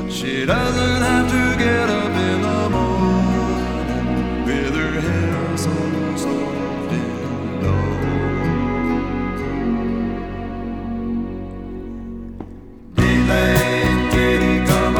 She doesn't have to get up in the morning with her head on so